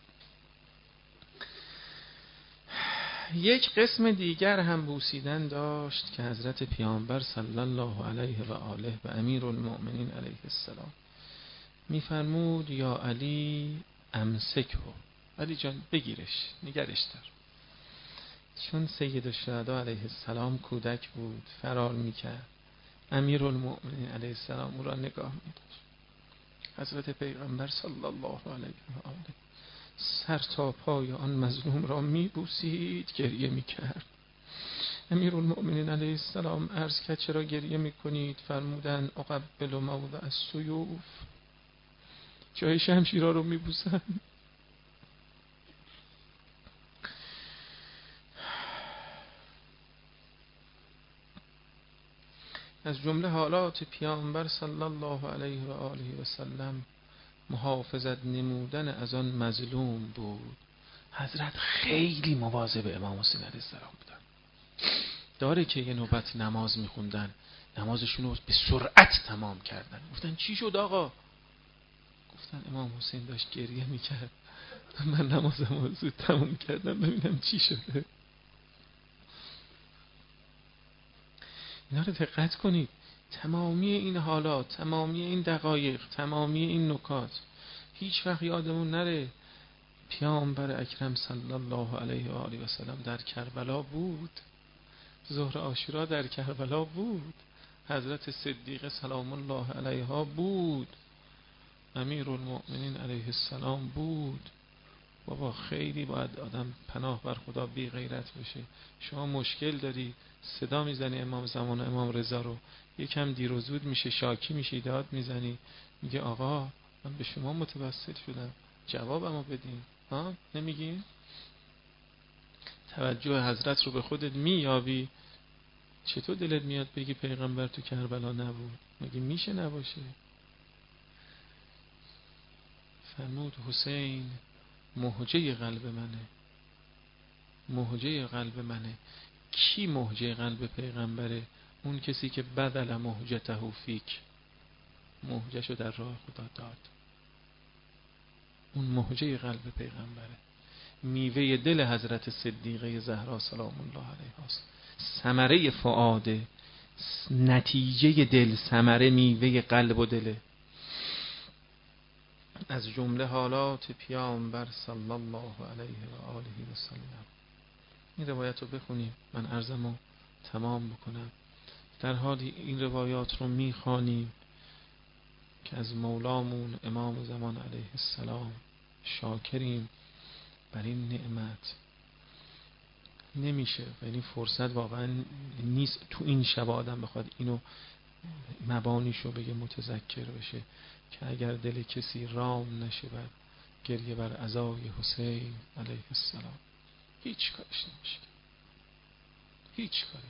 یک قسم دیگر هم بوسیدن داشت که حضرت پیامبر صلی الله علیه و آله و امیر المؤمنین علیه السلام میفرمود یا علی امسکه، علی جان بگیرش، نگرش دار. چون سید الشهدا علیه السلام کودک بود فرار میکرد، امیر المؤمنین علیه السلام او را نگاه میداشت. حضرت پیغمبر صلی الله علیه و آله سر تا پای آن مظلوم را میبوسید، گریه میکرد. امیر المؤمنین علیه السلام عرض کرد چرا گریه میکنید؟ فرمودن اقبل موضع السیوف، جای شمشیرها رو میبوسن. از جمله حالات پیامبر صلی الله علیه و آله و سلم محافظت نمودن از آن مظلوم بود. حضرت خیلی مواظب امام حسین علیه السلام بودن. داره که یه نوبت نماز میخوندن، نمازشون رو به سرعت تمام کردن. گفتن چی شد آقا؟ گفتن امام حسین داشت گریه میکرد، من نمازم رو زود تمام کردم ببینم چی شده. اینا رو دقت کنید. تمامی این حالات، تمامی این دقایق، تمامی این نکات هیچ وقت یادمون نره پیامبر اکرم صلی الله علیه و آله و سلم در کربلا بود، ظهر عاشورا در کربلا بود، حضرت صدیقه سلام الله علیها بود، امیر المؤمنین علیه السلام بود. بابا خیلی باید آدم پناه بر خدا بی غیرت بشه. شما مشکل داری صدا میزنی امام زمان امام رضا رو، یکم دیر و زود میشه شاکی میشی داد میزنی، میگه آقا من به شما متوسل شدم جوابمو بدین، ها نمیگی؟ توجه حضرت رو به خودت مییابی، چطور دلت میاد بگی پیغمبر تو کربلا نبود؟ مگه میشه نباشه؟ فرمود حسین مهجه قلب منه، مهجه قلب منه. کی مهجه قلب پیغمبره؟ اون کسی که بدل مهجته فیک، مهجهشو در راه خدا داد. اون مهجه قلب پیغمبره. میوه دل حضرت صدیقه زهرا سلام الله علیها است. ثمره فؤاده، نتیجه دل، ثمره میوه قلب و دله. از جمله حالات پیامبر صلی الله علیه و آله و سلم. این روایت رو بخونیم، من عرضمو تمام بکنم. در حالی این روایات رو میخوانیم که از مولامون امام زمان علیه السلام شاکریم بر این نعمت. نمیشه، یعنی فرصت واقعا نیست تو این شب آدم بخواد اینو مبانیشو بگه متذکر بشه که اگر دل کسی رام نشه بر گریه بر عزای حسین علیه السلام. هیچ کارش نمیشه، هیچ کاری.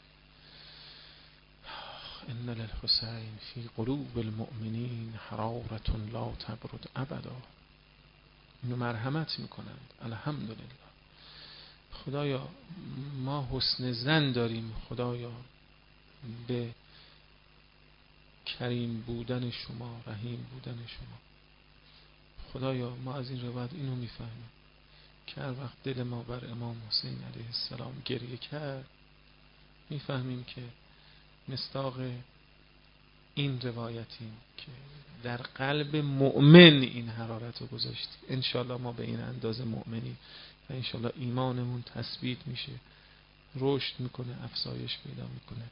ان للحسین فی قلوب المؤمنین حرارة لا تبرد ابدا. اینو مرحمت میکنند. الحمدلله. خدایا ما حسن ظن داریم خدایا به کریم بودن شما، رحیم بودن شما. خدایا ما از این روایت اینو میفهمیم که هر وقت دل ما بر امام حسین علیه السلام گریه کرد، میفهمیم که مصداق این روایتیم که در قلب مؤمن این حرارت رو گذاشتی. انشالله ما به این اندازه مؤمنی و انشالله ایمانمون تثبیت میشه، رشد میکنه، افزایش پیدا میکنه.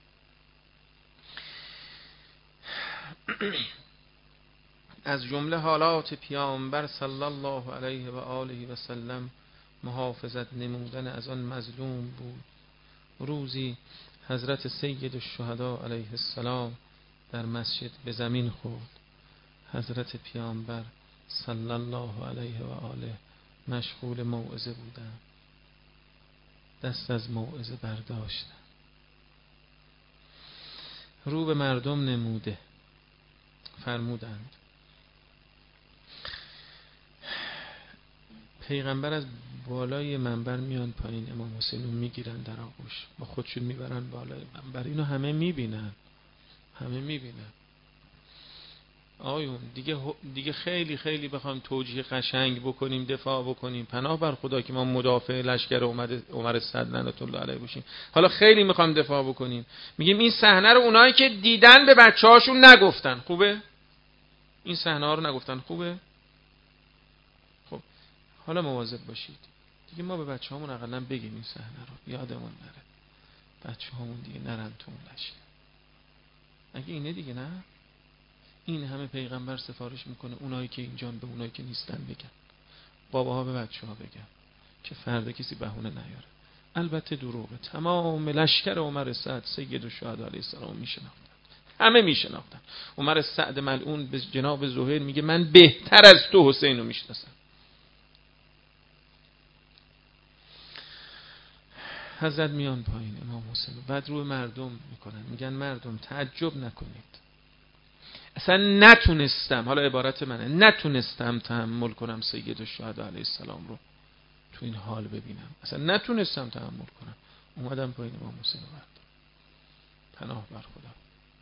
از جمله حالات پیامبر صلی الله علیه و آله و سلم محافظت نمودن از آن مظلوم بود. روزی حضرت سید الشهدا علیه السلام در مسجد به زمین خورد. حضرت پیامبر صلی الله علیه و آله مشغول موعظه بودند، دست از موعظه برداشتند، رو به مردم نموده فرمودند پیغمبر از بالای منبر میان پایین، امام حسین رو میگیرن در آغوش، با خودشون میبرن بالای منبر. اینو همه میبینن، همه میبینن. آیون دیگه دیگه خیلی خیلی بخوام توجیه قشنگ بکنیم، دفاع بکنیم، پناه بر خدا که ما مدافع لشکر عمر صدر لعنت الله علیه باشیم. حالا خیلی میخوام دفاع بکنیم، میگیم این صحنه رو اونایی که دیدن به بچه‌هاشون نگفتن. خوبه؟ این صحنه ها رو نگفتن. خوبه؟ خب حالا مواظب باشید دیگه، ما به بچه‌هامون حداقل بگیم این صحنه رو، یادمون نره، بچه‌هامون دیگه نرن تو اون لشکر. اگه اینه دیگه نه، این همه پیغمبر سفارش میکنه اونایی که اینجان به اونایی که نیستن بگن، باباها به بچه ها بگن که فردا کسی بهونه نیاره. البته دروغه، تمام لشکر عمر سعد سید الشهدا علیه السلام میشناختن، همه میشناختن. عمر سعد ملعون به جناب زهیر میگه من بهتر از تو حسین رو میشناسم. حضرت میان پایین امام حسین رو بعد روی مردم میکنن، میگن مردم تعجب نکنید، اصلا نتونستم، حالا عبارت منه، نتونستم تحمل کنم سید الشهدا علیه السلام رو تو این حال ببینم، اصلا نتونستم تحمل کنم. اومدم پایین امام حسین رو بردم. پناه بر خدا.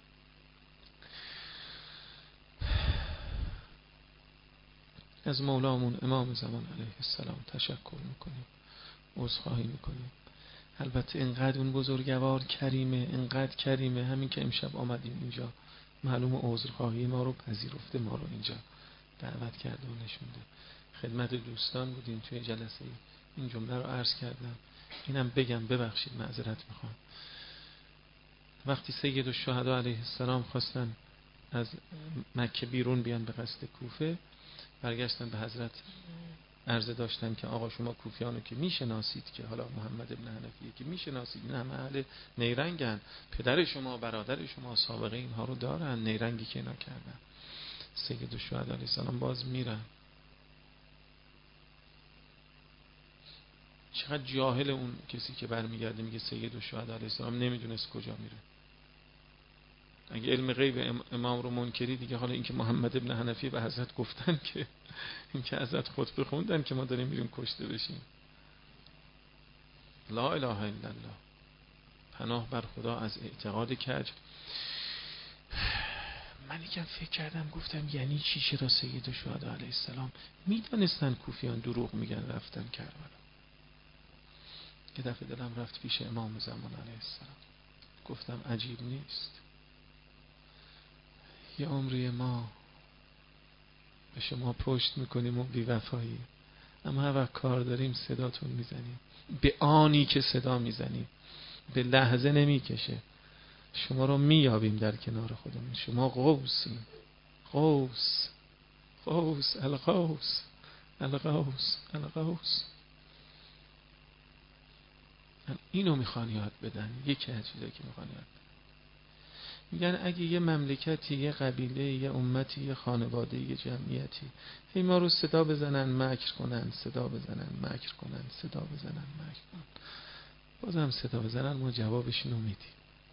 از مولامون امام زمان علیه السلام تشکر میکنیم، عذرخواهی میکنیم. البته اینقدر اون بزرگوار کریمه، اینقدر کریمه، همین که امشب آمدیم اینجا معلوم عذرخواهی ما رو پذیرفته، ما رو اینجا دعوت کرده و نشونده. خدمت دوستان بودیم توی جلسه، این جمله رو عرض کردم، اینم بگم، ببخشید معذرت میخوام. وقتی سید الشهدا علیه السلام خواستن از مکه بیرون بیان به قصد کوفه، برگشتن به حضرت عرضه داشتن که آقا شما کوفیانو که میشناسید، که حالا محمد ابن حنفیه که میشناسید، این همه اهل نیرنگن، پدر شما برادر شما سابقه اینها رو دارن، نیرنگی که اینا کردن. سید الشهدا علیه السلام باز میرن. چقدر جاهل اون کسی که برمیگرده میگه سید الشهدا علیه السلام نمیدونست کجا میره. اگه علم غیب امام رو منکری دیگه، حالا اینکه محمد ابن حنفی به حضرت گفتن که اینکه حضرت خطبه خوندن که ما داریم میریم کشته بشیم. لا اله الا الله. پناه بر خدا از اعتقاد کج. من یکم فکر کردم، گفتم یعنی چی؟ چرا سید الشهدا علیه السلام میدونستن کوفیان دروغ میگن رفتن کربلا؟ یه دفعه دلم رفت پیش امام زمان علیه السلام، گفتم عجیب نیست، یه عمری ما به شما پشت میکنیم و بی‌وفایی، اما هر وقت کار داریم صداتون میزنیم، به آنی که صدا میزنیم به لحظه نمیکشه، شما رو میابیم در کنار خودمون. شما غوثی، غوث غوث الغوث الغوث الغوث. اینو میخوان یاد بدن، یکی از چیزایی که میخوان یاد بدن. میگن اگه یه مملکتی، یه قبیله، یه امتی، یه خانواده، یه جمعیتی هی ما رو صدا بزنن مکر کنن، صدا بزنن مکر کنن، صدا بزنن مکر کنن، بازم صدا بزنن ما جوابشون رو میدیم،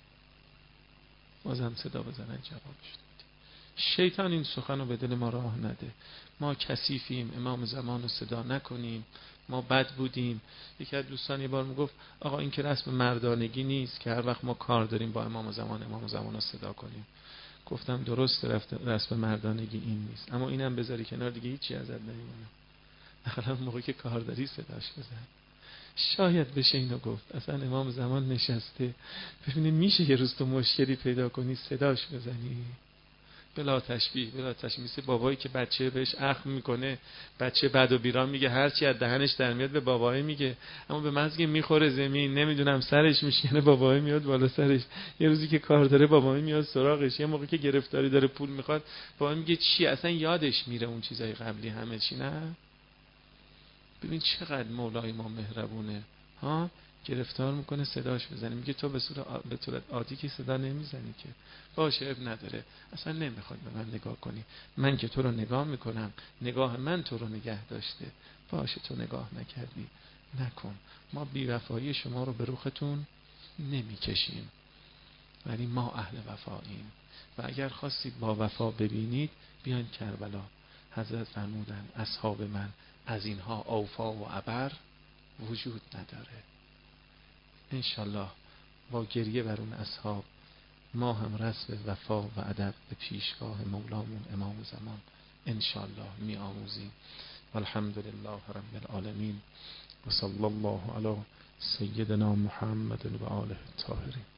بازم صدا بزنن جوابشون رو میدیم. شیطان این سخن رو به دل ما راه نده. ما کثیفیم، امام زمان رو صدا نکنیم، ما بد بودیم. یکی از دوستان یه بار میگفت آقا این که رسم مردانگی نیست که هر وقت ما کار داریم با امام زمان امام زمان رو صدا کنیم. گفتم درست رسم مردانگی این نیست، اما اینم بذاری کنار دیگه هیچی ازت نمیمونه. حالا موقعی که کار داری صداش بزن. شاید بشه اینو گفت اصلا امام زمان نشسته ببینه میشه یه روز تو مشکلی پیدا کنی صداش بزنی. بلا تشبیه بلا تشبیه مثل بابایی که بچه بهش اخم میکنه، بچه بد و بیران میگه، هرچی از دهنش در میاد به بابای میگه، اما به محض که میخوره زمین نمیدونم سرش میشینه بابای میاد بالا سرش. یه روزی که کار داره بابای میاد سراغش، یه موقعی که گرفتاری داره پول میخواد بابای میگه چی، اصلا یادش میره اون چیزای قبلی همه چی. نه ببین چقدر مولای ما مهربونه ها، گرفتار میکنه صداش بزنی، میگه تو به صورت به صورت عادی که صدا نمیزنی که، باشه اب نداره، اصلا نمیخواد به من نگاه کنی، من که تو رو نگاه میکنم، نگاه من تو رو نگه داشته، باشه تو نگاه نکردی نکن، ما بی‌وفایی شما رو به رختون نمیکشیم، ولی ما اهل وفاییم و اگر خواستید با وفا ببینید بیاین کربلا. حضرت فرمودن اصحاب من از اینها اوفا و عبر وجود نداره. انشالله با گریه بر اون اصحاب ما هم رسم وفا و ادب به پیشگاه مولامون امام زمان انشالله می آموزیم. والحمدلله رب العالمین و صلی الله علی سیدنا محمد و آله الطاهرین.